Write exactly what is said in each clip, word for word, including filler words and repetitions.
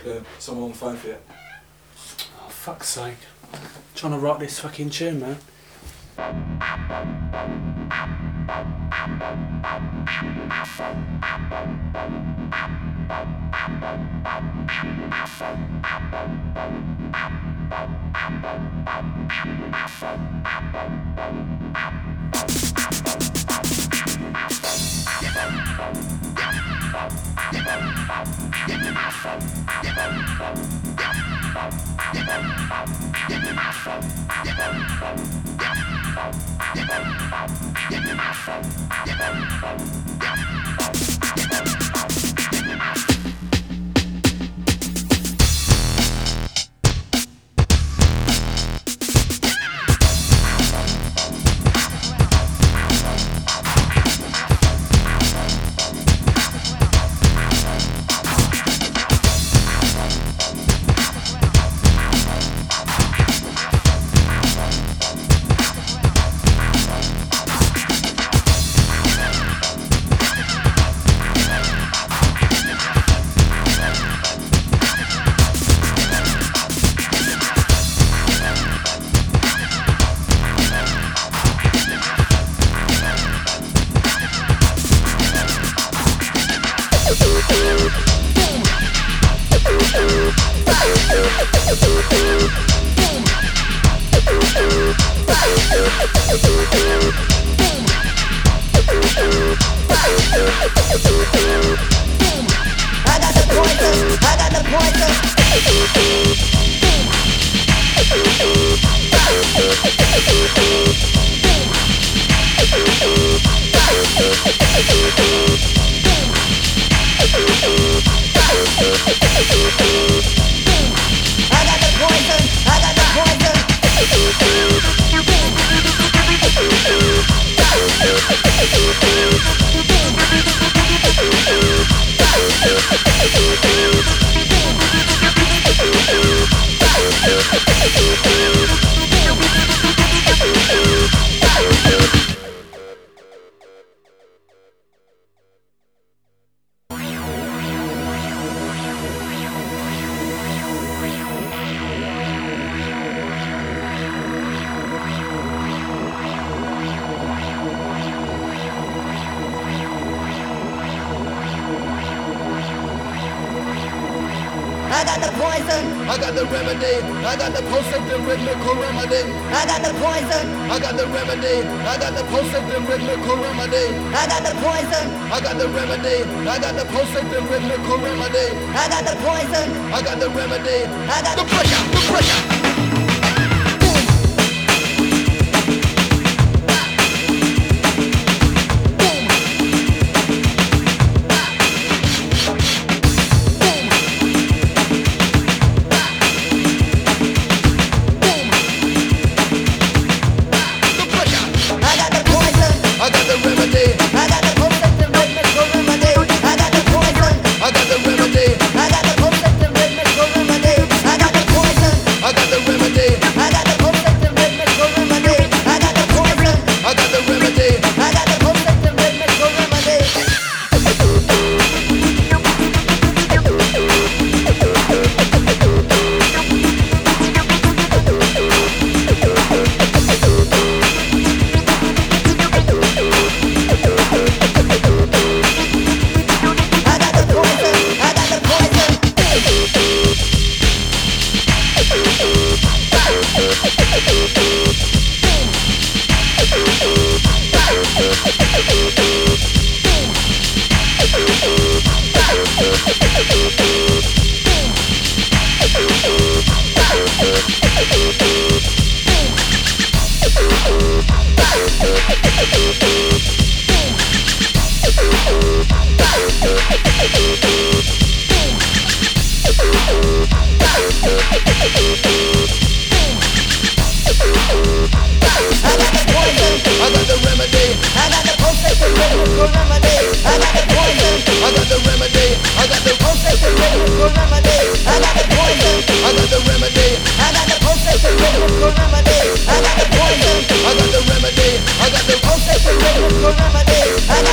uh, someone on the phone for you. Oh, fuck's sake. I'm trying to write this fucking tune, man. I got the poison. I got the remedy. I got the pulsating rhythmical remedy. I got the poison. I got the remedy. I got the pulsating rhythmical remedy. I got the poison. I got the remedy. I got the pulsating rhythmical remedy. I got the poison. I got the remedy. I got the pressure. The pressure.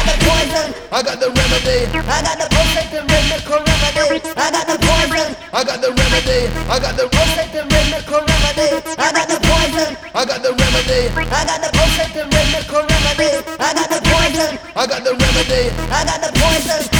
I got the remedy. I got the perfect rhythmical remedy. I got the poison. I got I got the potent and rhythmical remedy. I got the poison. I got the remedy. I got the potent and rhythmical remedy. I got the poison. I got the remedy. I got the poison.